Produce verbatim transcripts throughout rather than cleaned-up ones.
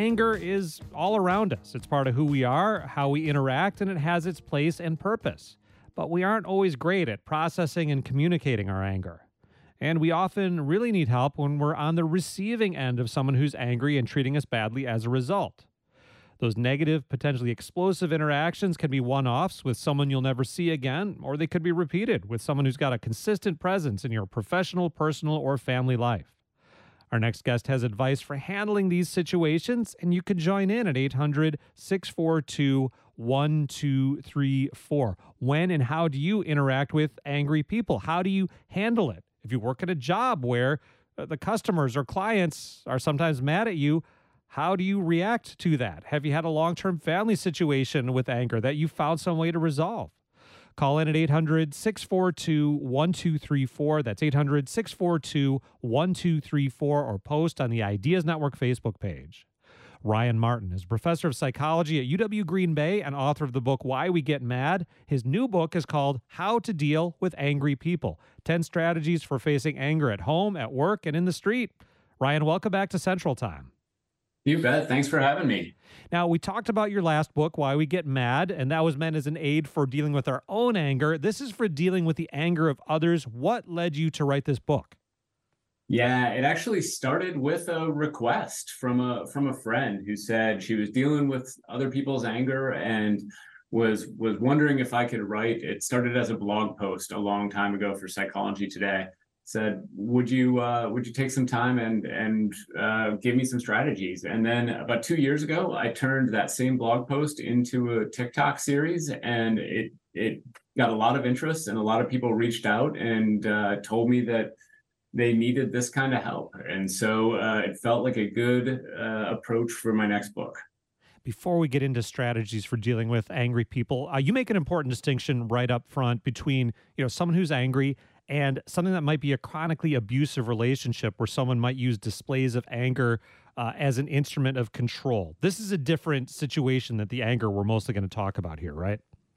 anger is all around us. It's part of who we are, how we interact, and it has its place and purpose. But we aren't always great at processing and communicating our anger. And we often really need help when we're on the receiving end of someone who's angry and treating us badly as a result. Those negative, potentially explosive interactions can be one-offs with someone you'll never see again, or they could be repeated with someone who's got a consistent presence in your professional, personal, or family life. Our next guest has advice for handling these situations, and you can join in at eight hundred, six four two, one two three four. When and how do you interact with angry people? How do you handle it? If you work at a job where uh, the customers or clients are sometimes mad at you, how do you react to that? Have you had a long-term family situation with anger that you found some way to resolve? Call in at eight hundred, six four two, one two three four. That's eight hundred, six four two, one two three four, or post on the Ideas Network Facebook page. Ryan Martin is a professor of psychology at U W Green Bay and author of the book Why We Get Mad. His new book is called How to Deal with Angry People, ten Strategies for Facing Anger at Home, at Work, and in the Street. Ryan, welcome back to Central Time. You bet. Thanks for having me. Now, we talked about your last book, Why We Get Mad, and that was meant as an aid for dealing with our own anger. This is for dealing with the anger of others. What led you to write this book? Yeah, it actually started with a request from a from a friend who said she was dealing with other people's anger and was was wondering if I could write. It started as a blog post a long time ago for Psychology Today. Said, would you uh, would you take some time and and uh, give me some strategies? And then about two years ago, I turned that same blog post into a TikTok series, and it it got a lot of interest, and a lot of people reached out and uh, told me that they needed this kind of help. And so uh, it felt like a good uh, approach for my next book. Before we get into strategies for dealing with angry people, uh, you make an important distinction right up front between, you know, someone who's angry and something that might be a chronically abusive relationship where someone might use displays of anger uh, as an instrument of control. This is a different situation than the anger we're mostly going to talk about here, right?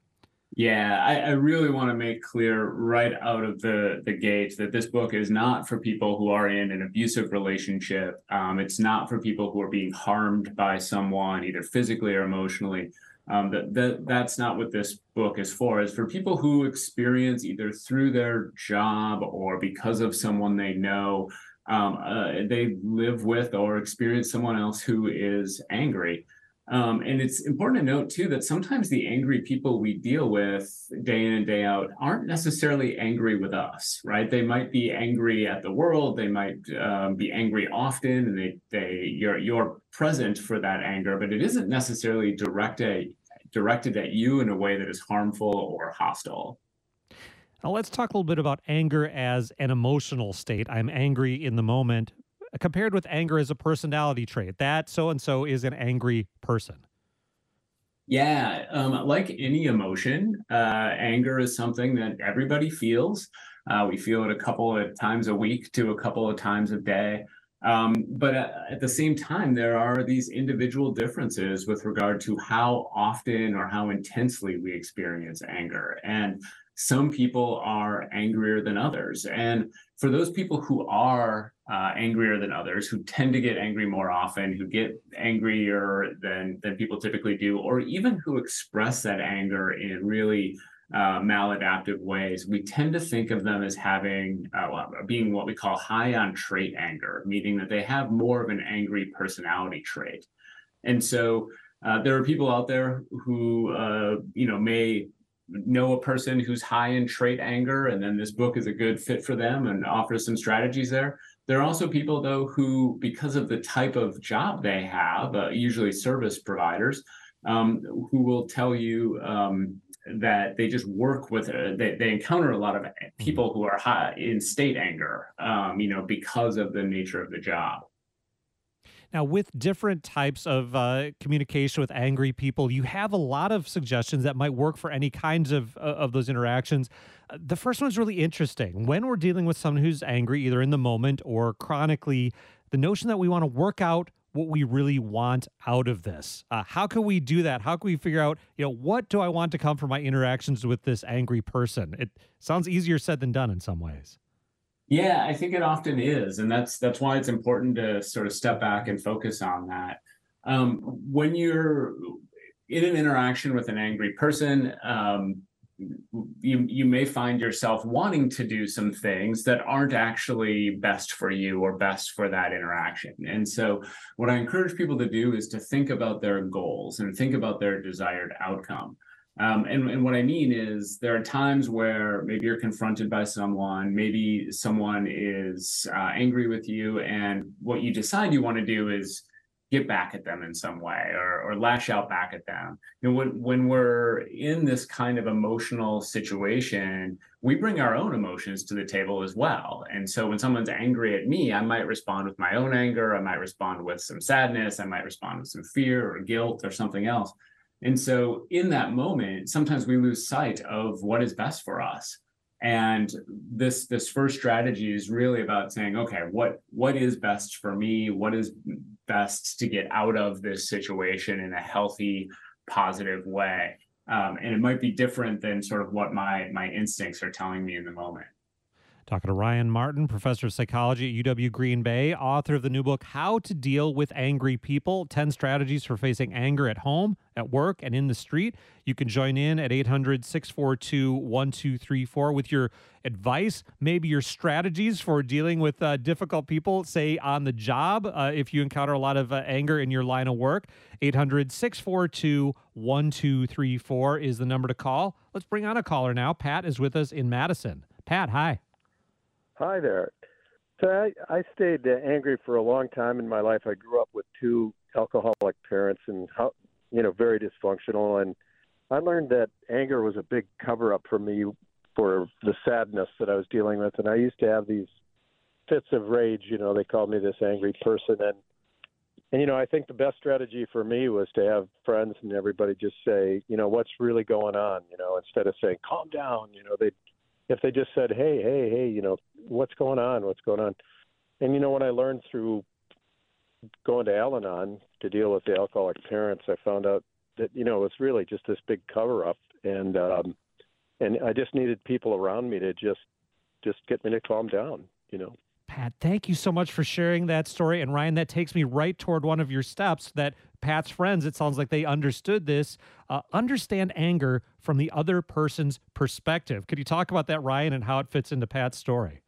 Yeah, I, I really want to make clear right out of the, the gate that this book is not for people who are in an abusive relationship. Um, it's not for people who are being harmed by someone, either physically or emotionally. Um, that, that that's not what this book is for. It's for people who experience, either through their job or because of someone they know, um, uh, they live with or experience someone else who is angry. Um, and it's important to note, too, that sometimes the angry people we deal with day in and day out aren't necessarily angry with us, right? They might be angry at the world. They might um, be angry often, and they, they you're, you're present for that anger, but it isn't necessarily directed, directed at you in a way that is harmful or hostile. Now, let's talk a little bit about anger as an emotional state. I'm angry in the moment, compared with anger as a personality trait. That so-and-so is an angry person. Yeah, um, like any emotion, uh, anger is something that everybody feels. Uh, we feel it a couple of times a week to a couple of times a day. Um, but at, at the same time, there are these individual differences with regard to how often or how intensely we experience anger. And some people are angrier than others. And for those people who are uh, angrier than others, who tend to get angry more often, who get angrier than, than people typically do, or even who express that anger in really uh, maladaptive ways, we tend to think of them as having, uh, well, being what we call high on trait anger, meaning that they have more of an angry personality trait. And so uh, there are people out there who, uh, you know, may know a person who's high in trait anger, and then this book is a good fit for them and offers some strategies there. There are also people, though, who, because of the type of job they have, uh, usually service providers, um, who will tell you um, that they just work with, uh, they, they encounter a lot of people who are high in state anger, um, you know, because of the nature of the job. Now, with different types of uh, communication with angry people, you have a lot of suggestions that might work for any kinds of, uh, of those interactions. Uh, the first one's really interesting. When we're dealing with someone who's angry, either in the moment or chronically, the notion that we want to work out what we really want out of this. Uh, how can we do that? How can we figure out, you know, what do I want to come from my interactions with this angry person? It sounds easier said than done in some ways. Yeah, I think it often is. And that's that's why it's important to sort of step back and focus on that. Um, when you're in an interaction with an angry person, um, you you may find yourself wanting to do some things that aren't actually best for you or best for that interaction. And so what I encourage people to do is to think about their goals and think about their desired outcome. Um, and, and what I mean is there are times where maybe you're confronted by someone, maybe someone is uh, angry with you, and what you decide you want to do is get back at them in some way, or, or lash out back at them. You know, when, when we're in this kind of emotional situation, we bring our own emotions to the table as well. And so when someone's angry at me, I might respond with my own anger. I might respond with some sadness. I might respond with some fear or guilt or something else. And so in that moment, sometimes we lose sight of what is best for us. And this this first strategy is really about saying, okay, what what is best for me? What is best to get out of this situation in a healthy, positive way? Um, and it might be different than sort of what my my instincts are telling me in the moment. Talking to Ryan Martin, professor of psychology at U W Green Bay, author of the new book, How to Deal with Angry People, ten Strategies for Facing Anger at Home, at Work, and in the Street. You can join in at eight hundred, six four two, one two three four with your advice, maybe your strategies for dealing with uh, difficult people, say on the job, uh, if you encounter a lot of uh, anger in your line of work. eight hundred, six four two, one two three four is the number to call. Let's bring on a caller now. Pat is with us in Madison. Pat, hi. Hi there. So I, I stayed uh, angry for a long time in my life. I grew up with two alcoholic parents and, how, you know, very dysfunctional. And I learned that anger was a big cover-up for me for the sadness that I was dealing with. And I used to have these fits of rage. You know, they called me this angry person. And, and you know, I think the best strategy for me was to have friends and everybody just say, you know, what's really going on? You know, instead of saying, calm down, you know, they if they just said, hey, hey, hey, you know, what's going on? What's going on? And, you know, what I learned through going to Al-Anon to deal with the alcoholic parents, I found out that, you know, it was really just this big cover-up. And um, and I just needed people around me to just just get me to calm down, you know. Pat, thank you so much for sharing that story. And Ryan, that takes me right toward one of your steps that Pat's friends, it sounds like they understood this, uh, understand anger from the other person's perspective. Could you talk about that, Ryan, and how it fits into Pat's story?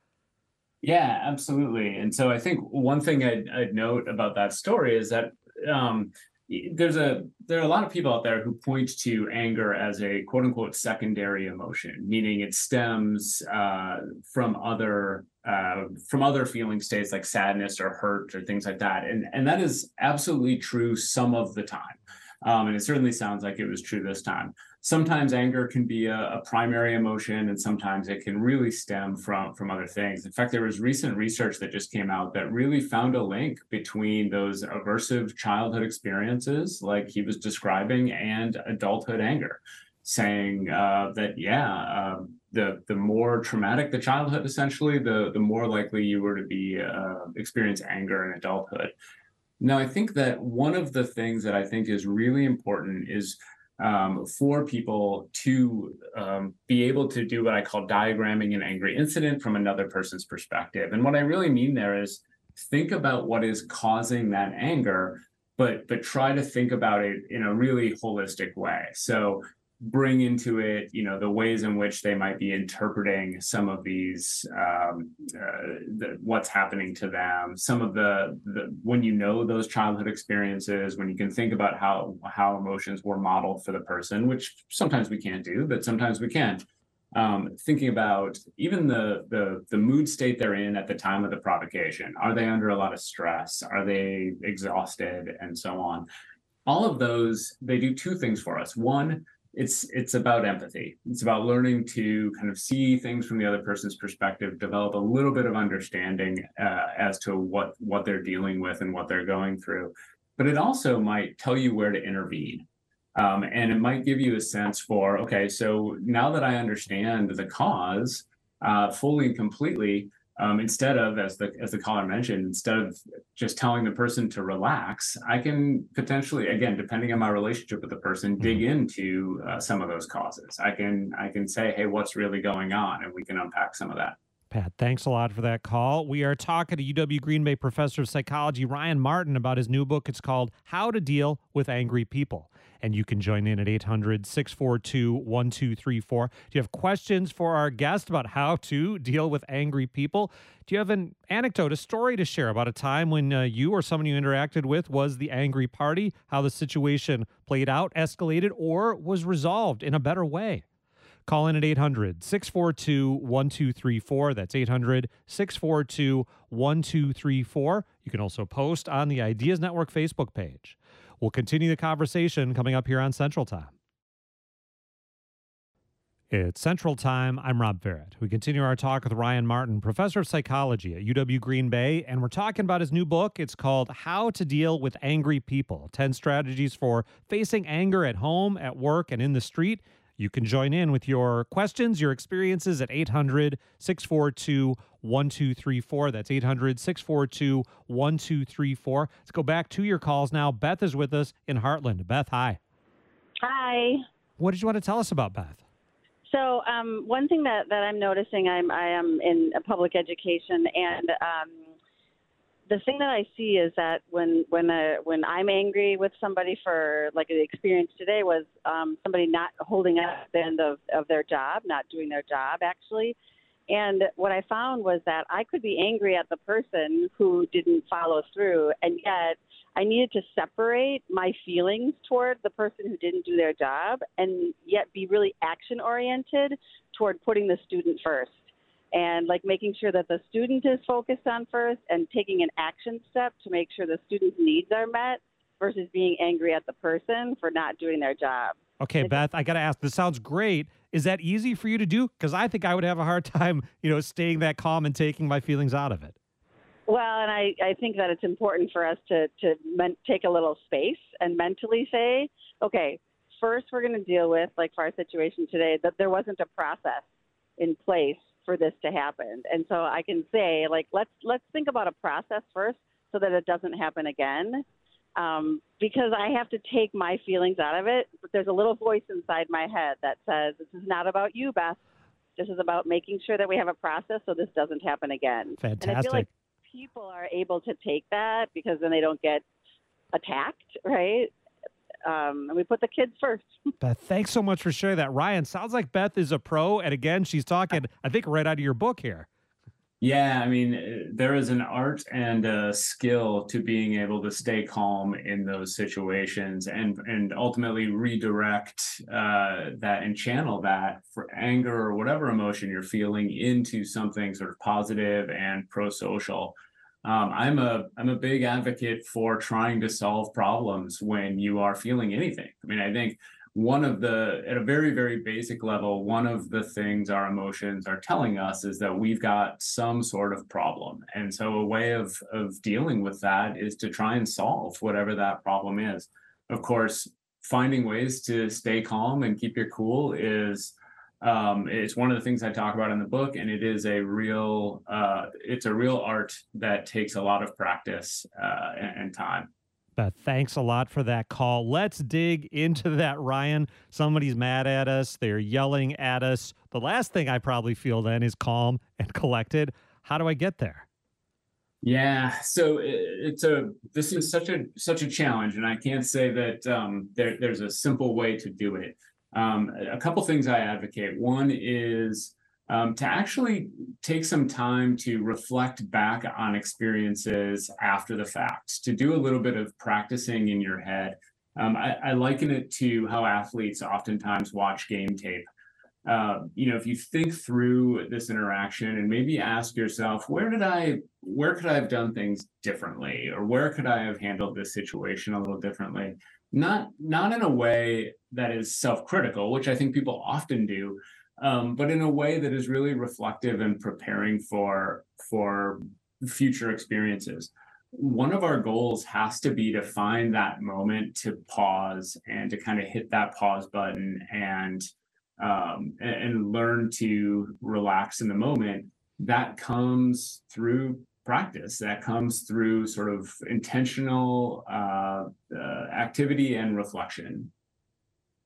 Yeah, absolutely. And so I think one thing I'd, I'd note about that story is that um, there's a there are a lot of people out there who point to anger as a quote unquote secondary emotion, meaning it stems uh, from other uh, from other feeling states like sadness or hurt or things like that, and and that is absolutely true some of the time, um, and it certainly sounds like it was true this time. Sometimes anger can be a, a primary emotion, and sometimes it can really stem from from other things. In fact, there was recent research that just came out that really found a link between those aversive childhood experiences, like he was describing, and adulthood anger, saying uh, that yeah, um, the the more traumatic the childhood, essentially, the the more likely you were to be uh, experience anger in adulthood. Now, I think that one of the things that I think is really important is um, for people to um, be able to do what I call diagramming an angry incident from another person's perspective. And what I really mean there is think about what is causing that anger, but but try to think about it in a really holistic way. So bring into it, you know, the ways in which they might be interpreting some of these, um, uh, the, what's happening to them, some of the, the, when you know those childhood experiences, when you can think about how, how emotions were modeled for the person, which sometimes we can't do, but sometimes we can. Um, thinking about even the, the, the mood state they're in at the time of the provocation. Are they under a lot of stress? Are they exhausted? And so on. All of those, they do two things for us. One, It's it's about empathy. It's about learning to kind of see things from the other person's perspective, develop a little bit of understanding uh, as to what what they're dealing with and what they're going through. But it also might tell you where to intervene. Um, and it might give you a sense for, okay, so now that I understand the cause uh, fully and completely, Um, instead of, as the as the caller mentioned, instead of just telling the person to relax, I can potentially, again, depending on my relationship with the person, dig into uh, some of those causes. I can I can say, hey, what's really going on, and we can unpack some of that. Pat, thanks a lot for that call. We are talking to U W Green Bay professor of psychology Ryan Martin about his new book. It's called How to Deal with Angry People. And you can join in at eight hundred, six four two, one two three four. Do you have questions for our guest about how to deal with angry people? Do you have an anecdote, a story to share about a time when uh, you or someone you interacted with was the angry party, how the situation played out, escalated, or was resolved in a better way? Call in at eight hundred, six four two, one two three four. That's eight hundred, six four two, one two three four. You can also post on the Ideas Network Facebook page. We'll continue the conversation coming up here on Central Time. It's Central Time. I'm Rob Barrett. We continue our talk with Ryan Martin, professor of psychology at U W Green Bay, and we're talking about his new book. It's called How to Deal with Angry People, ten Strategies for Facing Anger at Home, at Work, and in the Street. You can join in with your questions, your experiences at eight hundred, six four two, one two three four. That's eight hundred, six four two, one two three four. Let's go back to your calls now. Beth is with us in Heartland. Beth, hi. Hi. What did you want to tell us about, Beth? So um, one thing that, that I'm noticing, I'm I am in public education, and um, the thing that I see is that when when uh, when I'm angry with somebody for, like, the experience today was um, somebody not holding up the end of, of their job, not doing their job, actually. And what I found was that I could be angry at the person who didn't follow through, and yet I needed to separate my feelings toward the person who didn't do their job, and yet be really action-oriented toward putting the student first. And, like, making sure that the student is focused on first and taking an action step to make sure the student's needs are met versus being angry at the person for not doing their job. Okay, It's- Beth, I got to ask, this sounds great. Is that easy for you to do? Because I think I would have a hard time, you know, staying that calm and taking my feelings out of it. Well, and I, I think that it's important for us to, to men- take a little space and mentally say, okay, first we're going to deal with, like for our situation today, that there wasn't a process in place for this to happen. And so I can say, like, let's let's think about a process first so that it doesn't happen again. Um, because I have to take my feelings out of it. But there's a little voice inside my head that says, this is not about you, Beth. This is about making sure that we have a process so this doesn't happen again. Fantastic. And I feel like people are able to take that because then they don't get attacked, right? Um, and we put the kids first. Beth, thanks so much for sharing that. Ryan, sounds like Beth is a pro. And again, she's talking, I think, right out of your book here. Yeah, I mean, uh, there is an art and a skill to being able to stay calm in those situations and and ultimately redirect uh, that and channel that for anger or whatever emotion you're feeling into something sort of positive and pro-social. Um, I'm a I'm a big advocate for trying to solve problems when you are feeling anything. I mean, I think one of the, at a very, very basic level, one of the things our emotions are telling us is that we've got some sort of problem. And so a way of, of dealing with that is to try and solve whatever that problem is. Of course, finding ways to stay calm and keep your cool is, um, it's one of the things I talk about in the book, and it is a real, uh, it's a real art that takes a lot of practice uh, and, and time. Beth, thanks a lot for that call. Let's dig into that, Ryan. Somebody's mad at us. They're yelling at us. The last thing I probably feel then is calm and collected. How do I get there? Yeah, so it, it's a this is such a such a challenge, and I can't say that um, there, there's a simple way to do it. Um, a couple things I advocate. One is um, to actually take some time to reflect back on experiences after the fact, to do a little bit of practicing in your head. Um, I, I liken it to how athletes oftentimes watch game tape. Uh, you know, if you think through this interaction and maybe ask yourself, where did I, where could I have done things differently, or where could I have handled this situation a little differently? Not, not in a way that is self-critical, which I think people often do, um, but in a way that is really reflective and preparing for for future experiences. One of our goals has to be to find that moment to pause and to kind of hit that pause button and um, and, and learn to relax in the moment. That comes through practice. That comes through sort of intentional uh, uh, activity and reflection.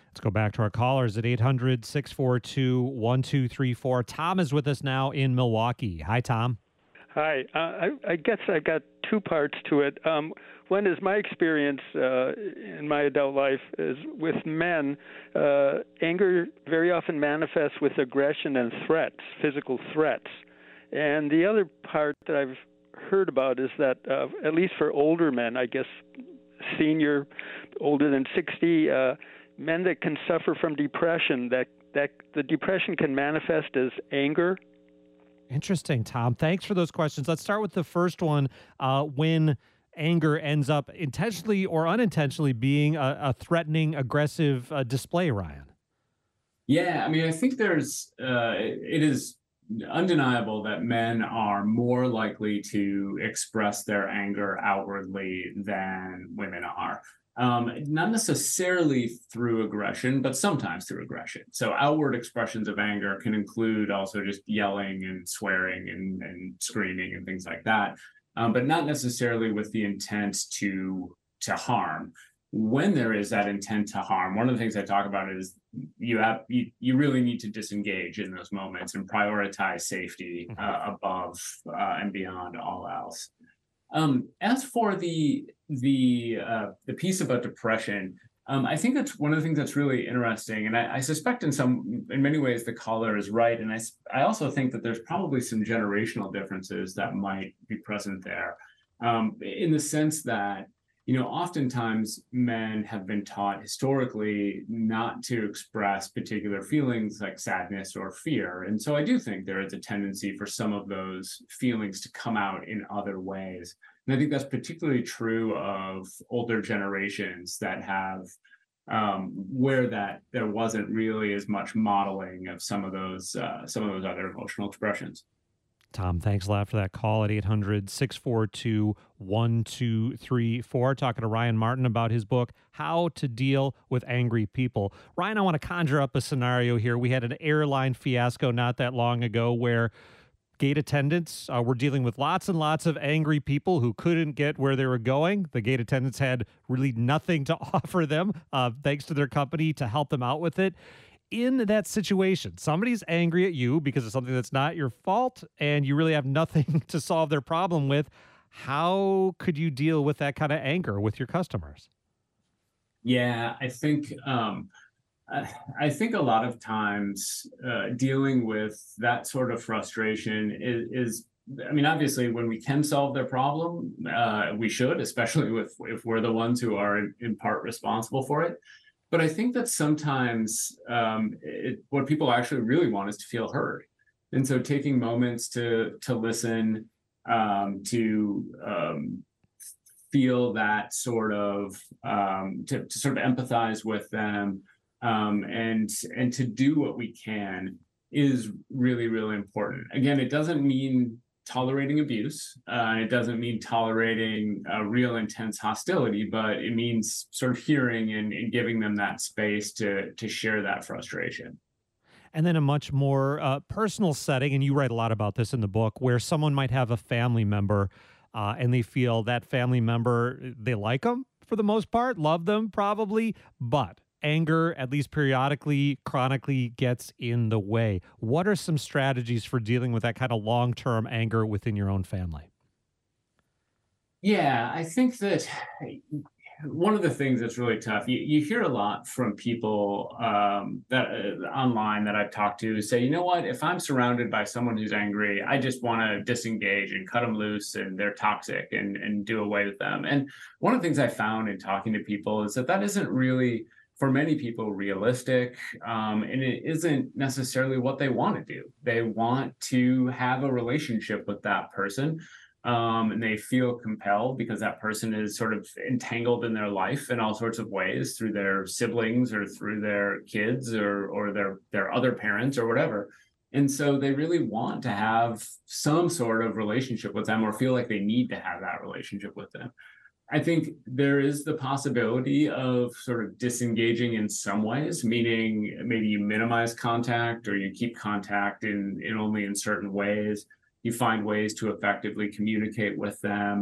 Let's go back to our callers at eight hundred, six four two, one two three four. Tom is with us now in Milwaukee. Hi, Tom. Hi. Uh, I, I guess I've got two parts to it. Um, one is my experience uh, in my adult life is with men, uh, anger very often manifests with aggression and threats, physical threats. And the other part that I've heard about is that, uh, at least for older men, I guess senior, older than sixty, uh, men that can suffer from depression, that, that the depression can manifest as anger. Interesting, Tom. Thanks for those questions. Let's start with the first one. Uh, when anger ends up intentionally or unintentionally being a, a threatening, aggressive uh, display, Ryan. Yeah, I mean, I think there's, uh, it is undeniable that men are more likely to express their anger outwardly than women are. Um, not necessarily through aggression, but sometimes through aggression. So outward expressions of anger can include also just yelling and swearing and, and screaming and things like that, um, but not necessarily with the intent to to harm. When there is that intent to harm, one of the things I talk about is you have you, you really need to disengage in those moments and prioritize safety uh, above uh, and beyond all else. Um, as for the the uh, the piece about depression, um, I think that's one of the things that's really interesting, and I, I suspect in some in many ways the caller is right, and I I also think that there's probably some generational differences that might be present there, um, in the sense that, you know, oftentimes men have been taught historically not to express particular feelings like sadness or fear. And so I do think there is a tendency for some of those feelings to come out in other ways. And I think that's particularly true of older generations that have, um, where that there wasn't really as much modeling of some of those, uh, some of those other emotional expressions. Tom, thanks a lot for that call at eight hundred, six four two, one two three four. Talking to Ryan Martin about his book, How to Deal with Angry People. Ryan, I want to conjure up a scenario here. We had an airline fiasco not that long ago where gate attendants uh, were dealing with lots and lots of angry people who couldn't get where they were going. The gate attendants had really nothing to offer them, uh, thanks to their company, to help them out with it. In that situation, somebody's angry at you because of something that's not your fault, and you really have nothing to solve their problem with. How could you deal with that kind of anger with your customers? Yeah, I think um, I think a lot of times uh, dealing with that sort of frustration is, is, I mean, obviously, when we can solve their problem, uh, we should, especially with if we're the ones who are in, in part responsible for it. But I think that sometimes um, it, what people actually really want is to feel heard. And so taking moments to to listen, um, to um, feel that sort of, um, to, to sort of empathize with them, um, and, and to do what we can is really, really important. Again, it doesn't mean tolerating abuse. Uh, it doesn't mean tolerating a real intense hostility, but it means sort of hearing and, and giving them that space to to share that frustration. And then a much more uh, personal setting, and you write a lot about this in the book, where someone might have a family member uh, and they feel that family member, they like them for the most part, love them probably, but anger, at least periodically, chronically gets in the way. What are some strategies for dealing with that kind of long-term anger within your own family? Yeah, I think that one of the things that's really tough, you, you hear a lot from people um, that uh, online that I've talked to say, you know what, if I'm surrounded by someone who's angry, I just want to disengage and cut them loose and they're toxic and, and do away with them. And one of the things I found in talking to people is that that isn't really, for many people, realistic, um, and it isn't necessarily what they want to do. They want to have a relationship with that person, um, and they feel compelled because that person is sort of entangled in their life in all sorts of ways through their siblings or through their kids or or their their other parents or whatever. And so they really want to have some sort of relationship with them or feel like they need to have that relationship with them. I think there is the possibility of sort of disengaging in some ways, meaning maybe you minimize contact or you keep contact in, in only in certain ways. You find ways to effectively communicate with them.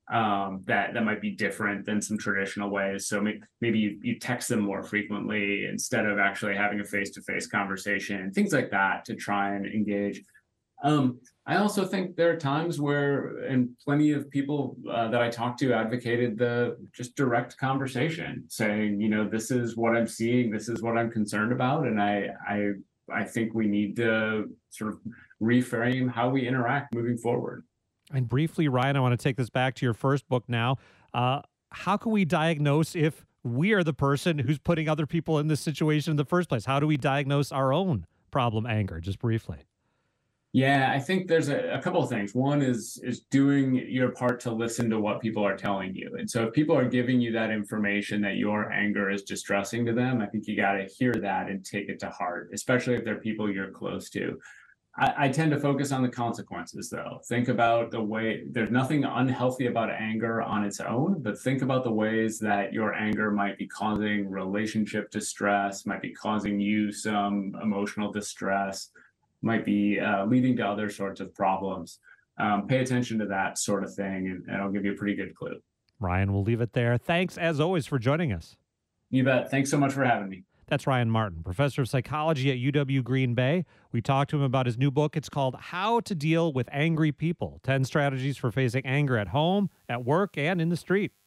um, that that might be different than some traditional ways. So may, maybe you, you text them more frequently instead of actually having a face-to-face conversation, things like that to try and engage. Um, I also think there are times where, and plenty of people uh, that I talk to advocated the just direct conversation, saying, you know, this is what I'm seeing, this is what I'm concerned about, and I I I think we need to sort of reframe how we interact moving forward. And briefly, Ryan, I want to take this back to your first book now. Uh, how can we diagnose if we are the person who's putting other people in this situation in the first place? How do we diagnose our own problem anger? Just briefly. Yeah, I think there's a, a couple of things. One is is doing your part to listen to what people are telling you. And so if people are giving you that information that your anger is distressing to them, I think you got to hear that and take it to heart, especially if they're people you're close to. I, I tend to focus on the consequences, though. Think about the way, there's nothing unhealthy about anger on its own, but think about the ways that your anger might be causing relationship distress, might be causing you some emotional distress, might be uh, leading to other sorts of problems. Um, pay attention to that sort of thing, and, and I'll give you a pretty good clue. Ryan, we'll leave it there. Thanks, as always, for joining us. You bet. Thanks so much for having me. That's Ryan Martin, professor of psychology at U W Green Bay. We talked to him about his new book. It's called How to Deal with Angry People, ten Strategies for Facing Anger at Home, at Work, and in the Street.